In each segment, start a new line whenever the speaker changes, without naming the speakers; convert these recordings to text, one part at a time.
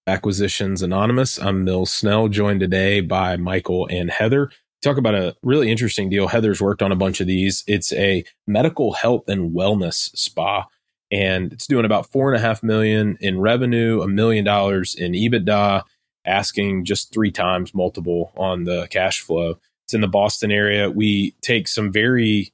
Acquisitions Anonymous. I'm Mills Snell, joined today by Michael and Heather. Talk about a really interesting deal. Heather's worked on a bunch of these. It's a medical health and wellness spa, and it's doing about $4.5 million in revenue, $1 million in EBITDA, asking just 3 times multiple on the cash flow. It's in the Boston area. We take some very,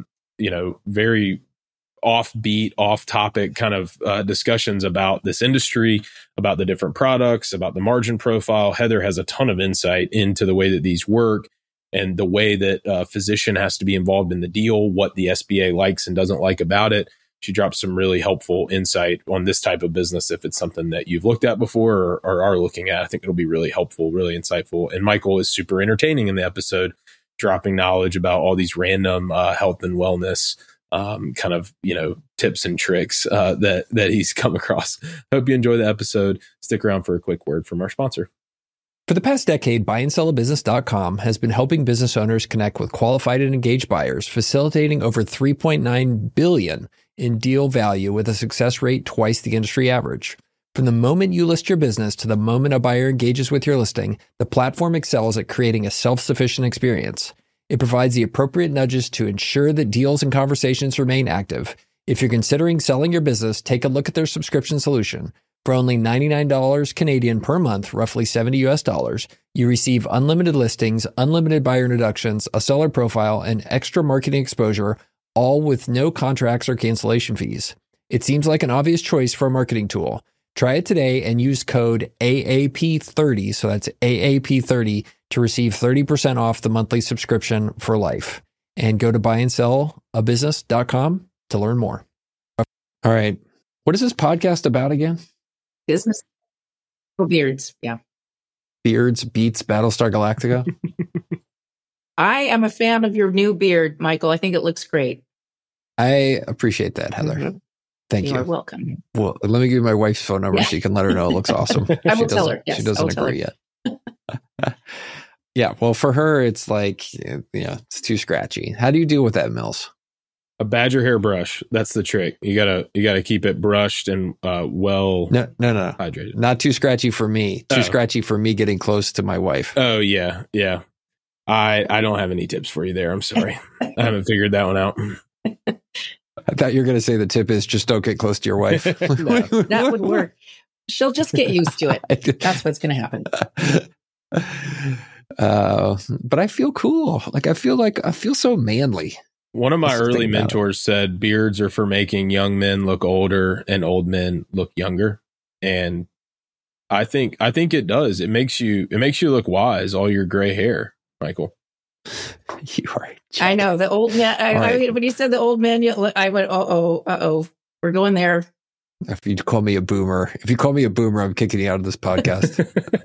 very offbeat, off-topic kind of discussions about this industry, about the different products, about the margin profile. Heather has a ton of insight into the way that these work and the way that a physician has to be involved in the deal, what the SBA likes and doesn't like about it. She drops some really helpful insight on this type of business if it's something that you've looked at before or are looking at. I think it'll be really helpful, really insightful. And Michael is super entertaining in the episode, dropping knowledge about all these random health and wellness tips and tricks that he's come across. I hope you enjoy the episode. Stick around for a quick word from our sponsor.
For the past decade, buyandsellabusiness.com has been helping business owners connect with qualified and engaged buyers, facilitating over $3.9 billion in deal value with a success rate twice the industry average. From the moment you list your business to the moment a buyer engages with your listing, the platform excels at creating a self-sufficient experience. It provides the appropriate nudges to ensure that deals and conversations remain active. If you're considering selling your business, take a look at their subscription solution. For only $99 Canadian per month, roughly $70 US, you receive unlimited listings, unlimited buyer introductions, a seller profile, and extra marketing exposure, all with no contracts or cancellation fees. It seems like an obvious choice for a marketing tool. Try it today and use code AAP30, so that's AAP30, to receive 30% off the monthly subscription for life. And go to buyandsellabusiness.com to learn more. All right. What is this podcast about again?
Business. Beards, yeah.
Beards beats Battlestar Galactica?
I am a fan of your new beard, Michael. I think it looks great.
I appreciate that, Heather.
Mm-hmm.
Thank you.
You are welcome.
Well, let me give you my wife's phone number so you can let her know it looks awesome.
I will tell her. Yes,
she doesn't agree yet. Yeah, well, for her, it's like, it's too scratchy. How do you deal with that, Mills?
A badger hair brush. That's the trick. You gotta keep it brushed and
No,
hydrated.
Not too scratchy for me. Too scratchy for me getting close to my wife.
Oh yeah. I don't have any tips for you there. I'm sorry. I haven't figured that one out.
I thought you were going to say the tip is just don't get close to your wife.
No.
That would work. She'll just get used to it. That's what's going to happen.
But I feel cool. I feel so manly.
One of my early mentors said beards are for making young men look older and old men look younger. And I think it does. It makes you look wise, all your gray hair, Michael.
You are.
I know the old man. When you said the old man, I went, we're going there.
If you call me a boomer, I'm kicking you out of this podcast.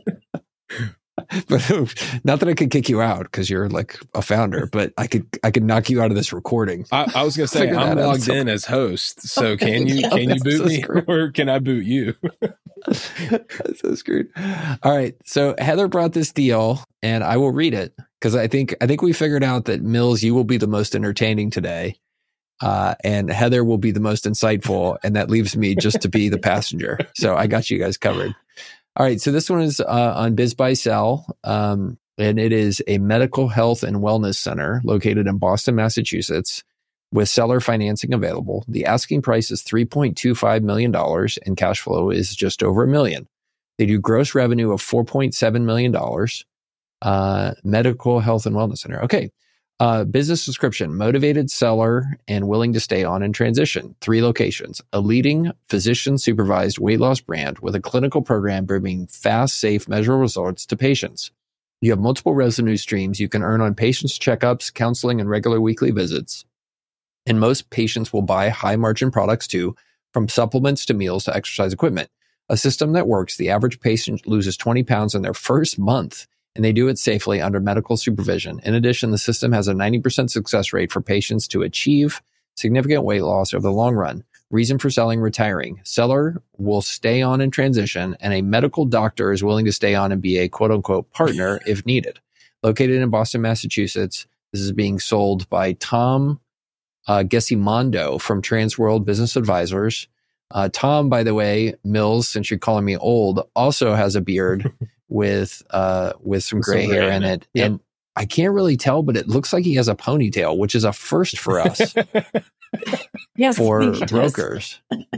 But not that I could kick you out because you're like a founder, but I could knock you out of this recording.
I was going to say I'm logged in as host, so can you boot me or can I boot you?
That's so screwed. All right, so Heather brought this deal, and I will read it because I think we figured out that Mills, you will be the most entertaining today, and Heather will be the most insightful, and that leaves me just to be the passenger. So I got you guys covered. All right, so this one is on BizBuySell, and it is a medical health and wellness center located in Boston, Massachusetts, with seller financing available. The asking price is $3.25 million, and cash flow is just over $1 million. They do gross revenue of $4.7 million. Medical health and wellness center. Okay. Business description, motivated seller and willing to stay on in transition. 3 locations, a leading physician supervised weight loss brand with a clinical program bringing fast, safe, measurable results to patients. You have multiple revenue streams you can earn on patients' checkups, counseling, and regular weekly visits. And most patients will buy high margin products too, from supplements to meals to exercise equipment. A system that works. The average patient loses 20 pounds in their first month, and they do it safely under medical supervision. In addition, the system has a 90% success rate for patients to achieve significant weight loss over the long run. Reason for selling, retiring. Seller will stay on in transition, and a medical doctor is willing to stay on and be a quote-unquote partner if needed. Located in Boston, Massachusetts, this is being sold by Tom Gesimondo from Transworld Business Advisors. Tom, by the way, Mills, since you're calling me old, also has a beard with some gray hair in it. Yep. And I can't really tell, but it looks like he has a ponytail, which is a first for us.
Yes,
for brokers.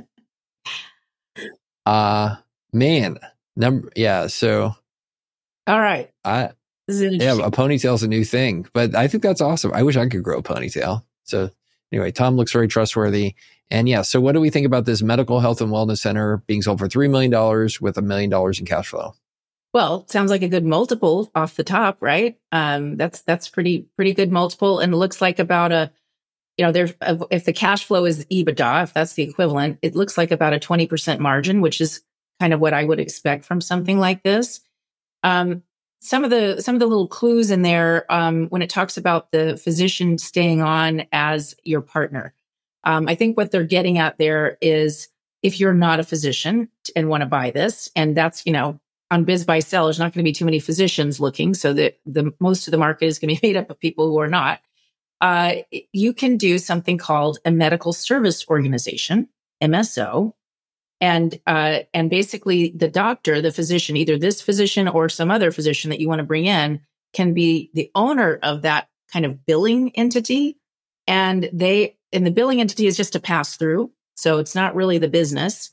So
all right.
This is a ponytail's a new thing, but I think that's awesome. I wish I could grow a ponytail. So anyway, Tom looks very trustworthy. And so what do we think about this medical health and wellness center being sold for $3 million with $1 million in cash flow?
Well, sounds like a good multiple off the top, right? That's pretty good multiple. And it looks like about if the cash flow is EBITDA, if that's the equivalent, it looks like about a 20% margin, which is kind of what I would expect from something like this. Some of the little clues in there, when it talks about the physician staying on as your partner, I think what they're getting at there is if you're not a physician and want to buy this, and that's, on Biz Buy Sell, there's not going to be too many physicians looking, so that the most of the market is going to be made up of people who are not. You can do something called a medical service organization, MSO, and basically the doctor, the physician, either this physician or some other physician that you want to bring in, can be the owner of that kind of billing entity, and the billing entity is just a pass through, so it's not really the business.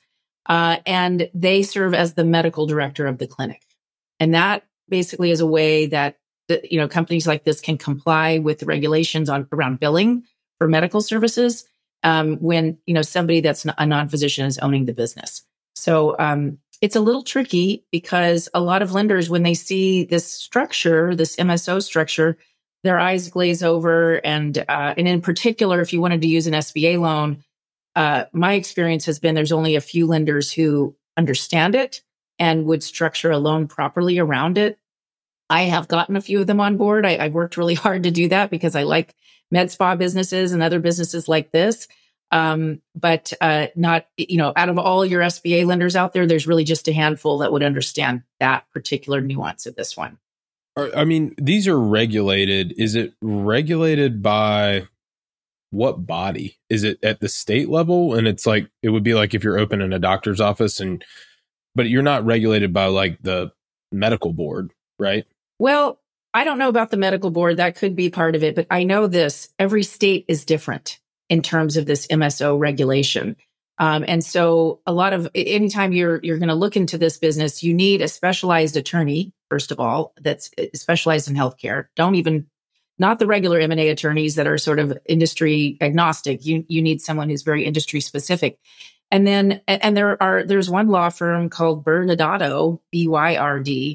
And they serve as the medical director of the clinic. And that basically is a way that, companies like this can comply with the regulations around billing for medical services, when, somebody that's a non-physician is owning the business. So, it's a little tricky because a lot of lenders, when they see this structure, this MSO structure, their eyes glaze over. And in particular, if you wanted to use an SBA loan, my experience has been there's only a few lenders who understand it and would structure a loan properly around it. I have gotten a few of them on board. I've worked really hard to do that because I like med spa businesses and other businesses like this. But not, out of all your SBA lenders out there, there's really just a handful that would understand that particular nuance of this one.
I mean, these are regulated. Is it regulated by what body? Is it at the state level? And it's like, it would be like if you're opening a doctor's office but you're not regulated by like the medical board, right?
Well, I don't know about the medical board. That could be part of it, but I know this, every state is different in terms of this MSO regulation. And so anytime you're going to look into this business, you need a specialized attorney, first of all, that's specialized in healthcare. Not the regular M&A attorneys that are sort of industry agnostic. You need someone who's very industry specific. And then, there's one law firm called Byrd, BYRD,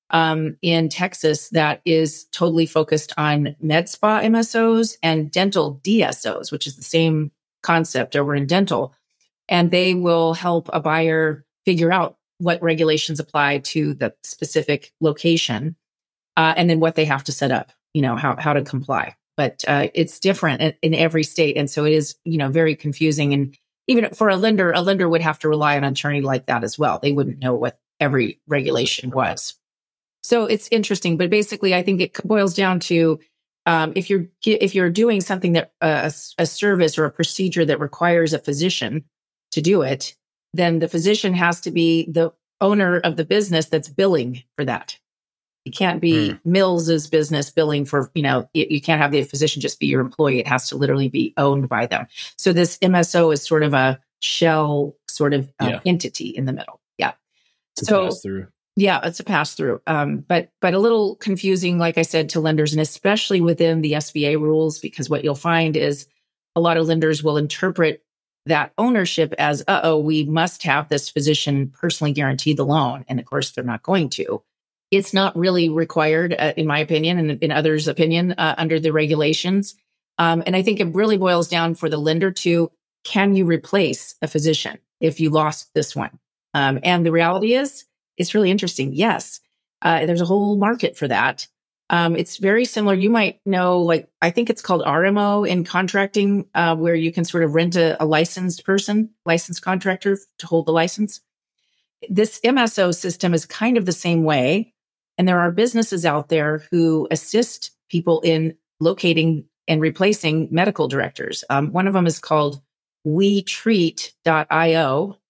in Texas that is totally focused on med spa MSOs and dental DSOs, which is the same concept over in dental. And they will help a buyer figure out what regulations apply to the specific location, and then what they have to set up, how to comply. But it's different in every state. And so it is, very confusing. And even for a lender would have to rely on an attorney like that as well. They wouldn't know what every regulation was. So it's interesting. But basically, I think it boils down to if you're doing something that a service or a procedure that requires a physician to do it, then the physician has to be the owner of the business that's billing for that. It can't be Mills's business billing for, you can't have the physician just be your employee. It has to literally be owned by them. So this MSO is sort of a shell sort of entity in the middle. Yeah.
It's a pass-through.
Yeah, it's a pass-through. But a little confusing, like I said, to lenders, and especially within the SBA rules, because what you'll find is a lot of lenders will interpret that ownership as, we must have this physician personally guarantee the loan. And of course, they're not going to. It's not really required, in my opinion, and in others' opinion, under the regulations. And I think it really boils down for the lender to, can you replace a physician if you lost this one? And the reality is, it's really interesting. Yes, there's a whole market for that. It's very similar. You might know, I think it's called RMO in contracting, where you can sort of rent a licensed contractor to hold the license. This MSO system is kind of the same way. And there are businesses out there who assist people in locating and replacing medical directors. One of them is called WeTreat.io.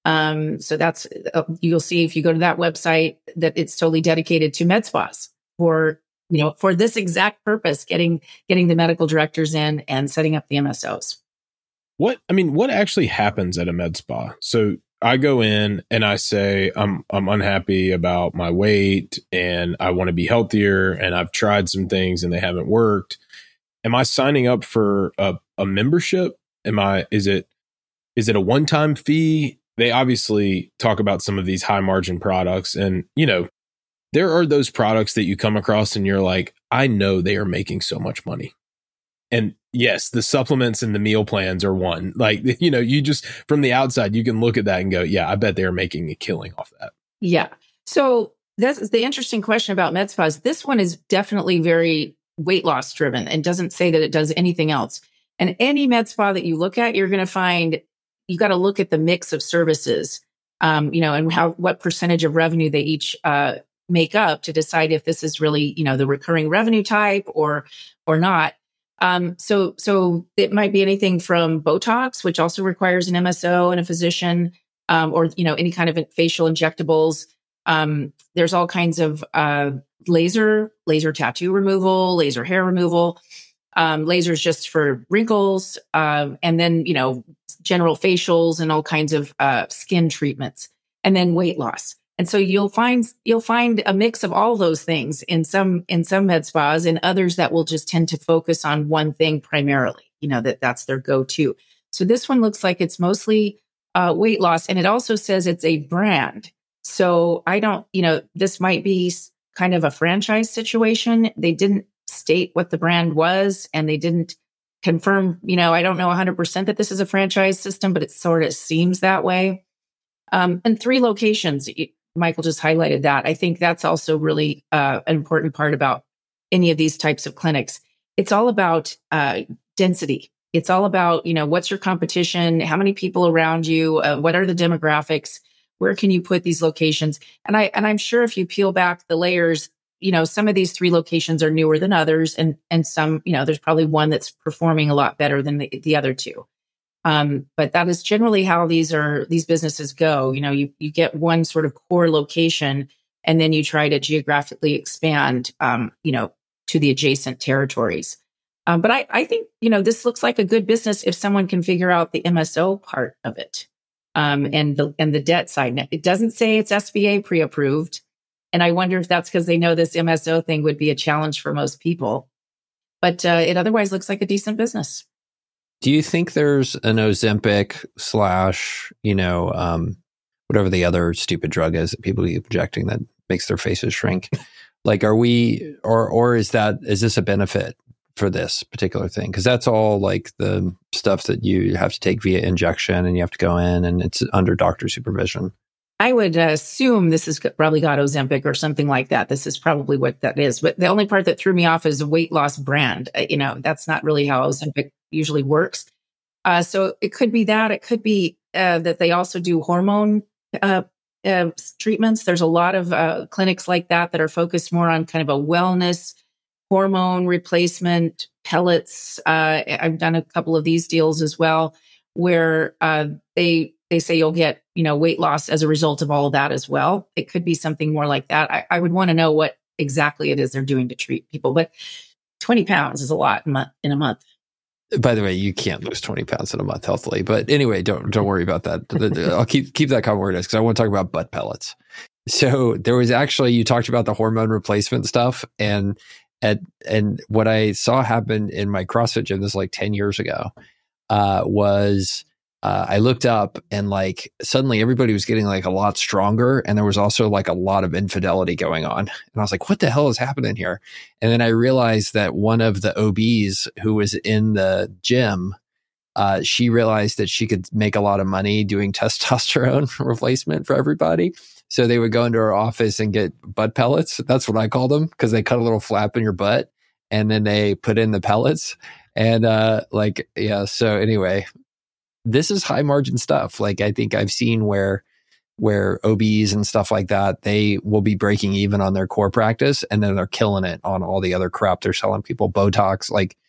So that's, you'll see if you go to that website that it's totally dedicated to med spas for this exact purpose, getting the medical directors in and setting up the MSOs.
What actually happens at a med spa? So I go in and I say, I'm unhappy about my weight and I want to be healthier and I've tried some things and they haven't worked. Am I signing up for a membership? Is it a one-time fee? They obviously talk about some of these high margin products, and there are those products that you come across and you're like, I know they are making so much money. And yes, the supplements and the meal plans are one. Like, you just from the outside, you can look at that and go, yeah, I bet they're making a killing off that.
Yeah. So that's the interesting question about med spas. This one is definitely very weight loss driven and doesn't say that it does anything else. And any med spa that you look at, you're going to find you got to look at the mix of services, and what percentage of revenue they each make up to decide if this is really, the recurring revenue type or not. So it might be anything from Botox, which also requires an MSO and a physician, or any kind of facial injectables. There's all kinds of laser tattoo removal, laser hair removal, lasers just for wrinkles, and then general facials and all kinds of skin treatments, and then weight loss. And so you'll find a mix of all those things in some med spas, and others that will just tend to focus on one thing primarily, that's their go-to. So this one looks like it's mostly weight loss, and it also says it's a brand. So I don't, this might be kind of a franchise situation. They didn't state what the brand was, and they didn't confirm, I don't know 100% that this is a franchise system, but it sort of seems that way. And 3 locations. Michael just highlighted that. I think that's also really an important part about any of these types of clinics. It's all about density. It's all about, what's your competition? How many people around you? What are the demographics? Where can you put these locations? And I'm sure if you peel back the layers, some of these 3 locations are newer than others, and some, there's probably one that's performing a lot better than the other 2. But that is generally how these businesses go. You get one sort of core location, and then you try to geographically expand, to the adjacent territories. But I think, this looks like a good business if someone can figure out the MSO part of it, and the debt side. Now, it doesn't say it's SBA pre-approved. And I wonder if that's because they know this MSO thing would be a challenge for most people. But it otherwise looks like a decent business.
Do you think there's an Ozempic / whatever the other stupid drug is that people keep injecting that makes their faces shrink? Like, are we, or is this a benefit for this particular thing? Because that's all like the stuff that you have to take via injection, and you have to go in, and it's under doctor supervision.
I would assume this has probably got Ozempic or something like that. This is probably what that is. But the only part that threw me off is a weight loss brand. That's not really how Ozempic usually works. So it could be that. It could be that they also do hormone treatments. There's a lot of clinics like that are focused more on kind of a wellness, hormone replacement, pellets. I've done a couple of these deals as well, where they say you'll get, weight loss as a result of all of that as well. It could be something more like that. I would want to know what exactly it is they're doing to treat people, but 20 pounds is a lot in a month.
By the way, you can't lose 20 pounds in a month healthily. But anyway, don't worry about that. I'll keep that comment where it is, because I want to talk about butt pellets. So there was actually, you talked about the hormone replacement stuff, and what I saw happen in my CrossFit gym, this like 10 years ago, was I looked up, and like suddenly everybody was getting like a lot stronger, and there was also like a lot of infidelity going on. And I was like, what the hell is happening here? And then I realized that one of the OBs who was in the gym, she realized that she could make a lot of money doing testosterone replacement for everybody. So they would go into her office and get butt pellets. That's what I call them, because they cut a little flap in your butt and then they put in the pellets. And so anyway, this is high margin stuff. Like, I think I've seen where OBs and stuff like that, they will be breaking even on their core practice, and then they're killing it on all the other crap they're selling people. Botox, like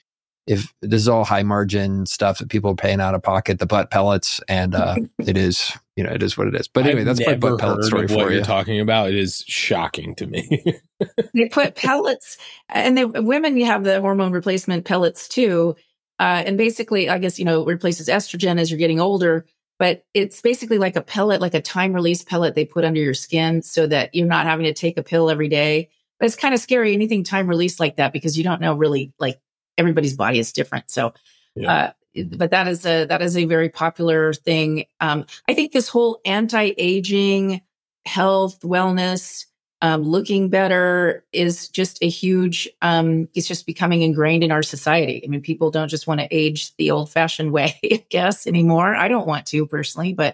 if this is all high margin stuff that people are paying out of pocket, the butt pellets, and it is what it is. But anyway, that's my butt pellet story for you.
What you're talking about, it is shocking to me.
They put pellets, and women, you have the hormone replacement pellets too. And basically, I guess, replaces estrogen as you're getting older, but it's basically like a pellet, like a time release pellet they put under your skin so that you're not having to take a pill every day. But it's kind of scary, anything time release like that, because you don't know really, like, everybody's body is different. So, but that is a very popular thing. I think this whole anti-aging, health, wellness, looking better is just a huge, it's just becoming ingrained in our society. I mean, people don't just want to age the old fashioned way, I guess, anymore. I don't want to personally, but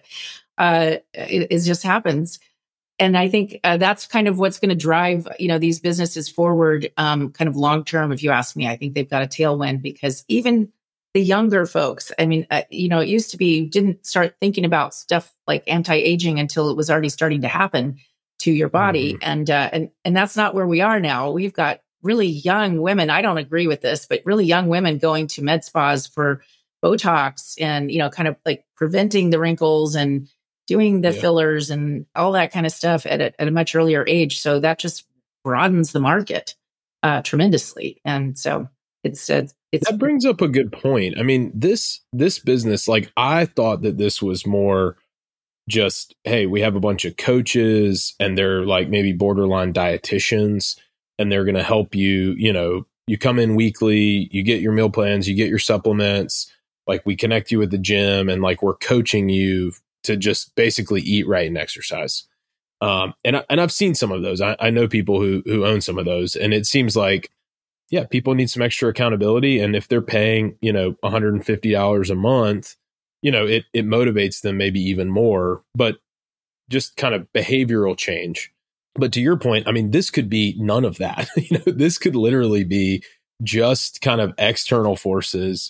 it just happens. And I think that's kind of what's going to drive, these businesses forward, kind of long term. If you ask me, I think they've got a tailwind, because even the younger folks, I mean, it used to be, you didn't start thinking about stuff like anti-aging until it was already starting to happen to your body. Mm-hmm. And that's not where we are now. We've got really young women. I don't agree with this, but really young women going to med spas for Botox and, kind of like preventing the wrinkles and doing the fillers and all that kind of stuff at a much earlier age. So that just broadens the market tremendously. And so it's
that brings up a good point. I mean, this business, like, I thought that this was more just, hey, we have a bunch of coaches and they're like maybe borderline dietitians, and they're going to help you. You come in weekly, you get your meal plans, you get your supplements, like, we connect you with the gym, and like, we're coaching you to just basically eat right and exercise. And I've seen some of those. I know people who own some of those, and it seems like, people need some extra accountability. And if they're paying, $150 a month, it motivates them maybe even more, but just kind of behavioral change. But to your point, I mean, this could be none of that. This could literally be just kind of external forces,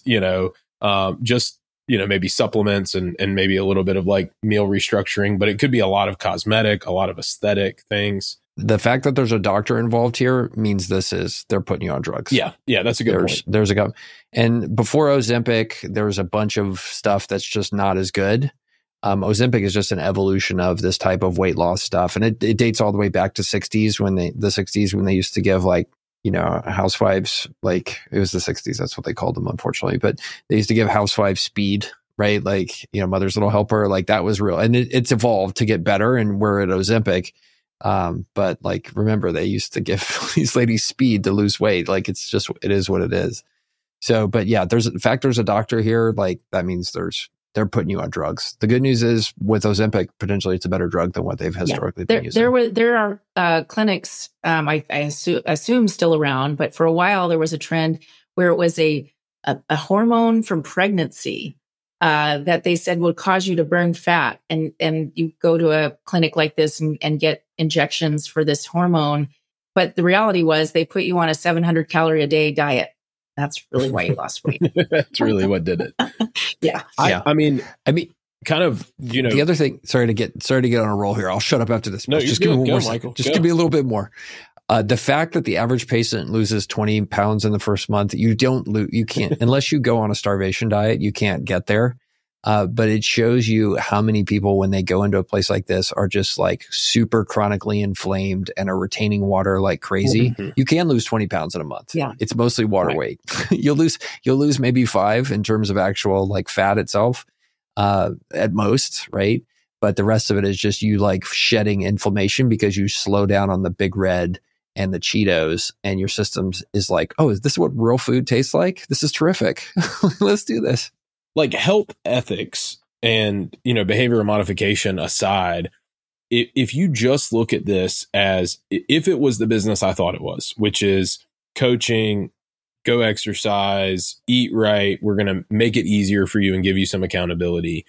just, maybe supplements and maybe a little bit of like meal restructuring, but it could be a lot of cosmetic, a lot of aesthetic things.
The fact that there's a doctor involved here means they're putting you on drugs.
Yeah, that's a good point.
There's a and before Ozempic, there was a bunch of stuff that's just not as good. Ozempic is just an evolution of this type of weight loss stuff, and it dates all the way back to the 60s when they used to give, like, housewives, like, it was the 60s, that's what they called them, unfortunately, but they used to give housewives speed, right? Like, Mother's Little Helper, like, that was real, and it's evolved to get better, and we're at Ozempic. But like, remember, they used to give these ladies speed to lose weight. Like, it is what it is. So, but yeah, there's a doctor here. Like, that means they're putting you on drugs. The good news is with Ozempic, potentially it's a better drug than what they've historically been using. There
are clinics, I assume still around, but for a while there was a trend where it was a hormone from pregnancy that they said would cause you to burn fat. And you go to a clinic like this and get injections for this hormone. But the reality was they put you on a 700 calorie a day diet. That's really why you lost weight.
That's really what did it.
Yeah.
I mean, kind of,
the other thing, sorry to get on a roll here. I'll shut up after this.
No,
just
give me
one more,
Michael.
Just give me a little bit more. The fact that the average patient loses 20 pounds in the first month, you can't, unless you go on a starvation diet, you can't get there. But it shows you how many people, when they go into a place like this, are just like super chronically inflamed and are retaining water like crazy. Mm-hmm. You can lose 20 pounds in a month.
Yeah.
It's mostly water weight. You'll lose maybe 5 in terms of actual like fat itself, at most, right? But the rest of it is just you like shedding inflammation because you slow down on the Big Red and the Cheetos, and your system is like, oh, is this what real food tastes like? This is terrific. Let's do this.
Like, health ethics and, behavioral modification aside, if you just look at this as if it was the business I thought it was, which is coaching, go exercise, eat right, we're going to make it easier for you and give you some accountability.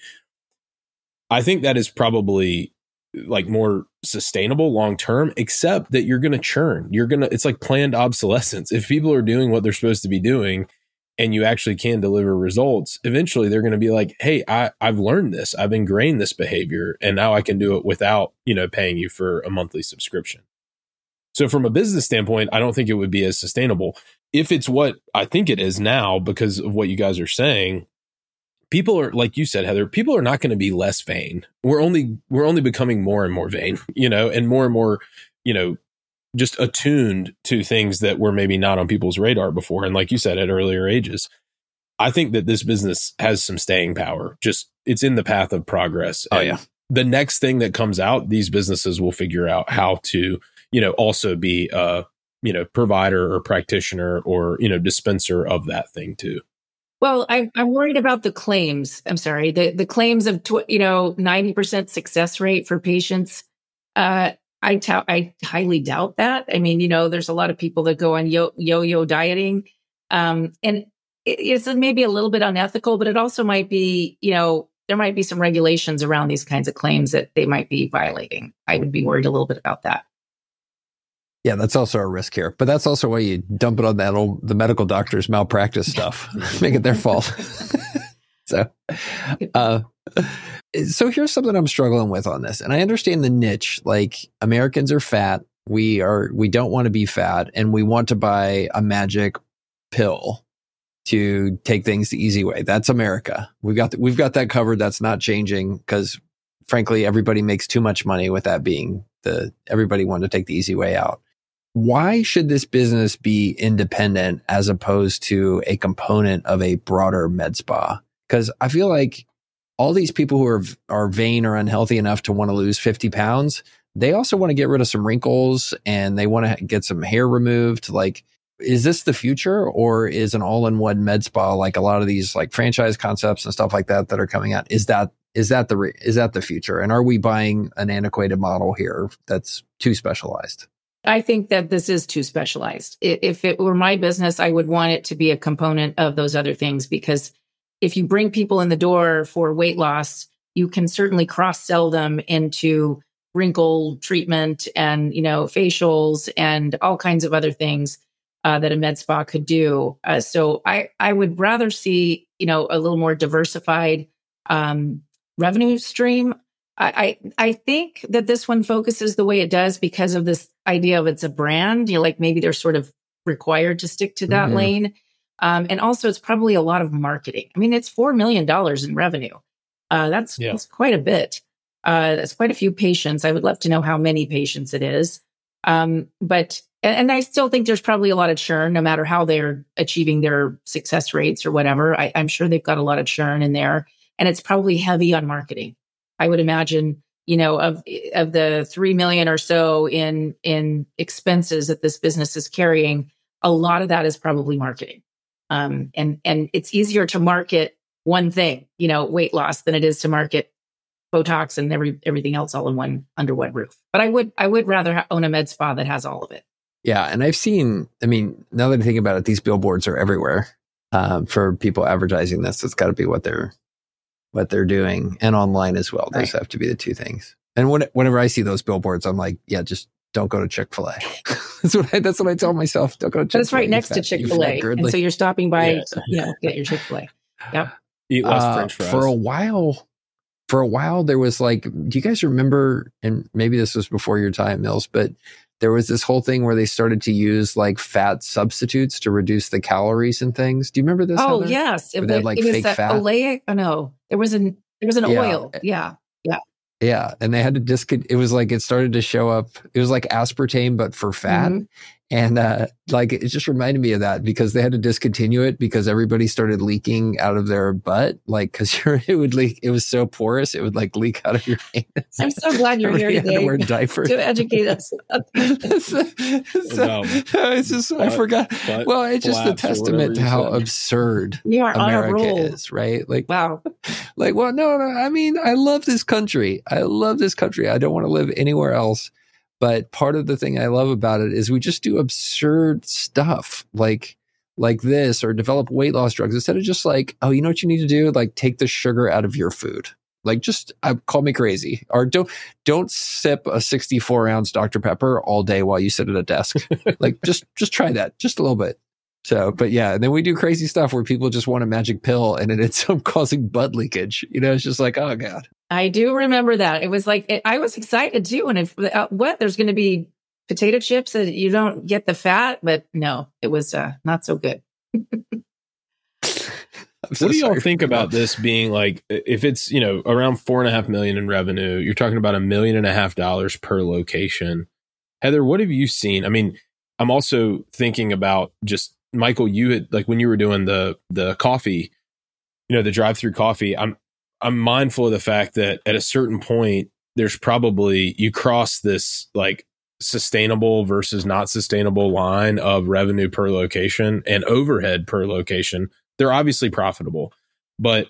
I think that is probably like more sustainable long term, except that you're going to churn. It's like planned obsolescence. If people are doing what they're supposed to be doing, and you actually can deliver results, eventually they're going to be like, hey, I've learned this. I've ingrained this behavior, and now I can do it without, paying you for a monthly subscription. So from a business standpoint, I don't think it would be as sustainable. If it's what I think it is now, because of what you guys are saying, people are, like you said, Heather, people are not going to be less vain. We're only becoming more and more vain, and more, just attuned to things that were maybe not on people's radar before. And like you said, at earlier ages, I think that this business has some staying power. Just it's in the path of progress.
Oh,
and
yeah.
The next thing that comes out, these businesses will figure out how to, also be a, provider or practitioner or, dispenser of that thing too.
Well, I'm worried about the claims. I'm sorry, the claims of 90% success rate for patients. I highly doubt that. I mean, there's a lot of people that go on yo-yo dieting, and it's maybe a little bit unethical, but it also might be, there might be some regulations around these kinds of claims that they might be violating. I would be worried a little bit about that.
Yeah, that's also a risk here. But that's also why you dump it on the medical doctor's malpractice stuff. Make it their fault. So here's something I'm struggling with on this. And I understand the niche. Like, Americans are fat. We don't want to be fat, and we want to buy a magic pill to take things the easy way. That's America. We've got that covered. That's not changing because, frankly, everybody makes too much money with that being everybody wanted to take the easy way out. Why should this business be independent as opposed to a component of a broader med spa? Because I feel like all these people who are vain or unhealthy enough to want to lose 50 pounds, they also want to get rid of some wrinkles and they want to get some hair removed. Like, is this the future, or is an all-in-one med spa, like a lot of these like franchise concepts and stuff like that are coming out? Is that the future? And are we buying an antiquated model here that's too specialized?
I think that this is too specialized. If it were my business, I would want it to be a component of those other things, because if you bring people in the door for weight loss, you can certainly cross-sell them into wrinkle treatment and, facials and all kinds of other things that a med spa could do. So I would rather see, a little more diversified revenue stream. I think that this one focuses the way it does because of this idea of it's a brand. Like maybe they're sort of required to stick to that lane. And also it's probably a lot of marketing. I mean, it's $4 million in revenue. That's quite a bit. That's quite a few patients. I would love to know how many patients it is. But I still think there's probably a lot of churn, no matter how they're achieving their success rates or whatever. I'm sure they've got a lot of churn in there, and it's probably heavy on marketing. I would imagine, of the 3 million or so in expenses that this business is carrying, a lot of that is probably marketing. And it's easier to market one thing, weight loss, than it is to market Botox and everything else all in under one roof. But I would rather own a med spa that has all of it.
Yeah, and I've seen. I mean, now that I think about it, these billboards are everywhere for people advertising this. It's got to be what they're doing, and online as well. Those have to be the two things. And whenever I see those billboards, I'm like, yeah, just don't go to Chick-fil-A. That's what I tell myself. Don't go to Chick-fil-A.
But it's right next to Chick-fil-A, and so you're stopping by, get your Chick-fil-A. Yep.
Eat less French fries.
For a while, there was like, do you guys remember? And maybe this was before your time, Mills, but there was this whole thing where they started to use like fat substitutes to reduce the calories and things. Do you remember this?
Oh,
Heather?
yes.
It was like fake fat.
Oleic. Oh no, there was an oil. Yeah.
Yeah. And they had to it was like, it started to show up. It was like aspartame, but for fat. Mm-hmm. And like, it just reminded me of that because they had to discontinue it because everybody started leaking out of their butt. Like, cause it would leak. It was so porous. It would like leak out of your anus.
I'm so glad you're here today
to wear diapers
to educate us.
It's just, I forgot. Well, it's just a testament to how absurd America is, right? Like,
wow.
Like, well, no. I mean, I love this country. I don't want to live anywhere else. But part of the thing I love about it is we just do absurd stuff like this, or develop weight loss drugs instead of just like, oh, you know what you need to do? Like, take the sugar out of your food. Like, just call me crazy, or don't sip a 64-ounce Dr. Pepper all day while you sit at a desk. Like, just try that just a little bit. So, but yeah, and then we do crazy stuff where people just want a magic pill and it ends up causing butt leakage. It's just like, oh God.
I do remember that. It was like, I was excited too. And if there's going to be potato chips that you don't get the fat, but no, it was not so good.
What do y'all think about this being like, if it's, around 4.5 million in revenue, you're talking about $1.5 million per location. Heather, what have you seen? I mean, I'm also thinking about just, Michael, you had, like, when you were doing the coffee, the drive-through coffee, I'm mindful of the fact that at a certain point, there's probably, you cross this like sustainable versus not sustainable line of revenue per location and overhead per location. They're obviously profitable, but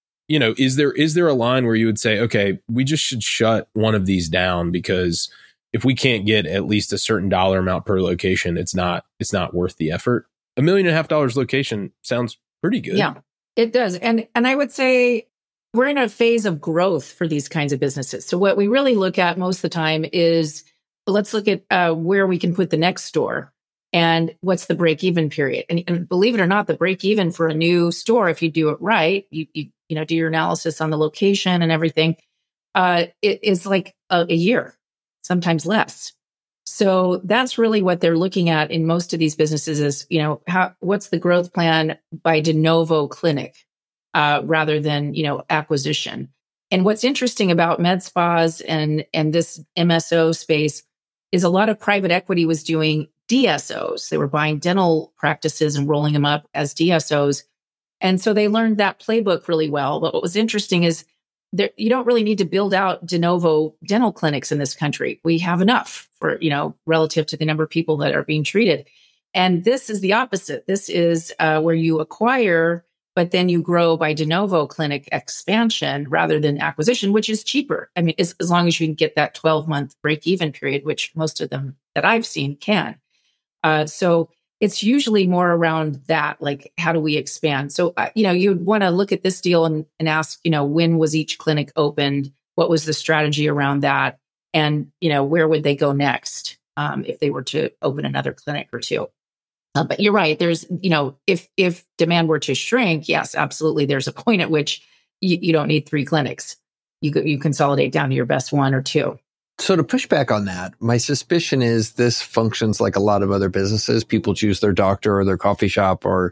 is there a line where you would say, okay, we just should shut one of these down because if we can't get at least a certain dollar amount per location, it's not worth the effort. $1.5 million location sounds pretty good.
Yeah, it does. And I would say we're in a phase of growth for these kinds of businesses. So what we really look at most of the time is, let's look at where we can put the next store. And what's the break-even period? And believe it or not, the break-even for a new store, if you do it right, you do your analysis on the location and everything, it is like a year, sometimes less. So that's really what they're looking at in most of these businesses is, what's the growth plan by de novo clinic rather than, acquisition. And what's interesting about med spas and this MSO space is a lot of private equity was doing DSOs. They were buying dental practices and rolling them up as DSOs. And so they learned that playbook really well. But what was interesting is you don't really need to build out de novo dental clinics in this country. We have enough for, relative to the number of people that are being treated. And this is the opposite. This is where you acquire, but then you grow by de novo clinic expansion rather than acquisition, which is cheaper. I mean, as long as you can get that 12-month break-even period, which most of them that I've seen can. So it's usually more around that, like, how do we expand? So, you'd want to look at this deal and ask, when was each clinic opened? What was the strategy around that? And, where would they go next if they were to open another clinic or two? But you're right. There's, if demand were to shrink, yes, absolutely. There's a point at which you don't need 3 clinics. You consolidate down to your best 1 or 2.
So to push back on that, my suspicion is this functions like a lot of other businesses. People choose their doctor or their coffee shop or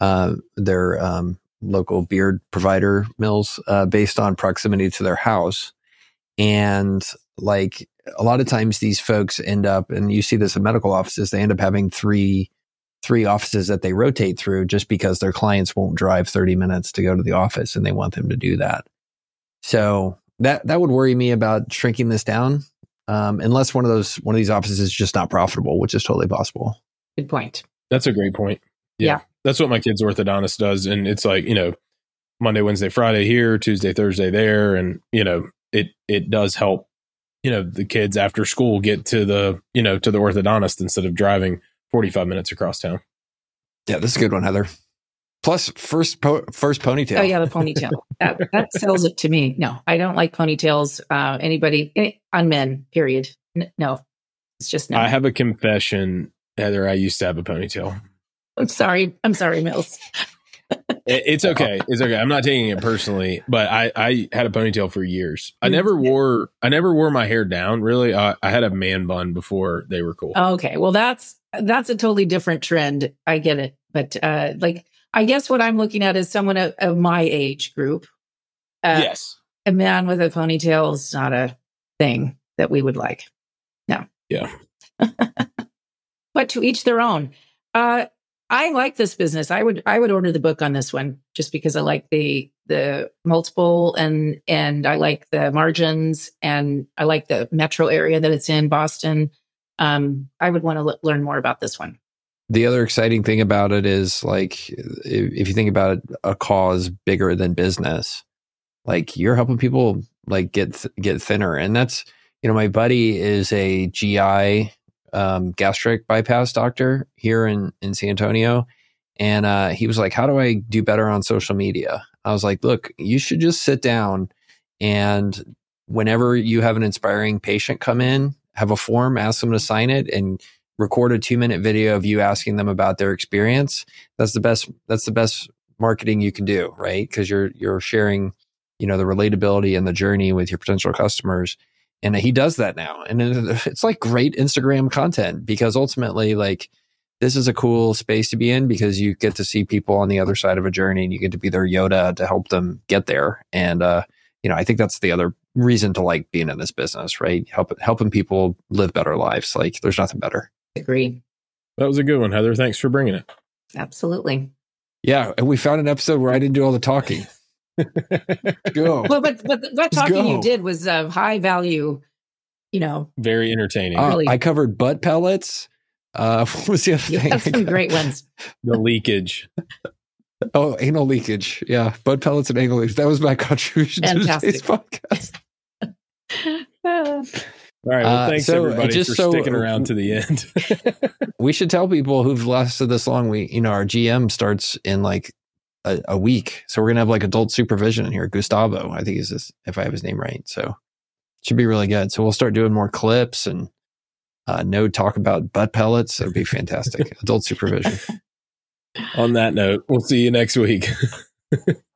their local beard provider, Mills, based on proximity to their house. And like a lot of times these folks end up, and you see this in medical offices, they end up having three offices that they rotate through just because their clients won't drive 30 minutes to go to the office and they want them to do that. So that would worry me about shrinking this down, unless one of these offices is just not profitable, which is totally possible.
Good point.
That's a great point. Yeah. That's what my kid's orthodontist does. And it's like, Monday, Wednesday, Friday here, Tuesday, Thursday there. And, it does help, the kids after school get to the orthodontist instead of driving 45 minutes across town.
Yeah, this is a good one, Heather. Plus, first ponytail.
Oh, yeah, the ponytail. that sells it to me. No, I don't like ponytails. On men, period. No, it's just no.
I have a confession, Heather. I used to have a ponytail.
I'm sorry, Mills.
It's okay. It's okay. I'm not taking it personally, but I had a ponytail for years. I never wore my hair down. Really, I had a man bun before they were cool.
Okay, well that's a totally different trend. I get it, but I guess what I'm looking at is someone of my age group.
Yes,
a man with a ponytail is not a thing that we would like. No.
Yeah.
But to each their own. I like this business. I would order the book on this one just because I like the multiple and I like the margins and I like the metro area that it's in, Boston. I would want to learn more about this one.
The other exciting thing about it is, like, if you think about it, a cause bigger than business, like, you're helping people like get thinner. And that's, my buddy is a GI gastric bypass doctor here in San Antonio. And he was like, how do I do better on social media? I was like, look, you should just sit down and whenever you have an inspiring patient come in, have a form, ask them to sign it and record a 2-minute video of you asking them about their experience. That's the best marketing you can do, right? Because you're sharing, the relatability and the journey with your potential customers. And he does that now. And it's like great Instagram content because ultimately, like, this is a cool space to be in because you get to see people on the other side of a journey and you get to be their Yoda to help them get there. And, I think that's the other reason to like being in this business, right? Helping people live better lives. Like, there's nothing better.
Agree.
That was a good one, Heather. Thanks for bringing it.
Absolutely.
Yeah. And we found an episode where I didn't do all the talking. Go.
Well, but what talking you did was high value,
Very entertaining.
Really.
I covered butt pellets. What was the other thing?
You have some great ones.
The leakage.
Oh, anal leakage. Yeah. Butt pellets and anal leakage. That was my contribution
Fantastic.
to today's podcast.
All right. Well, thanks everybody for sticking around to the end.
We should tell people who've lasted this long. Our GM starts in like a week. So we're going to have like adult supervision in here. Gustavo, I think is this, if I have his name right. So it should be really good. So we'll start doing more clips and no talk about butt pellets. It'll be fantastic. Adult supervision.
On that note, we'll see you next week.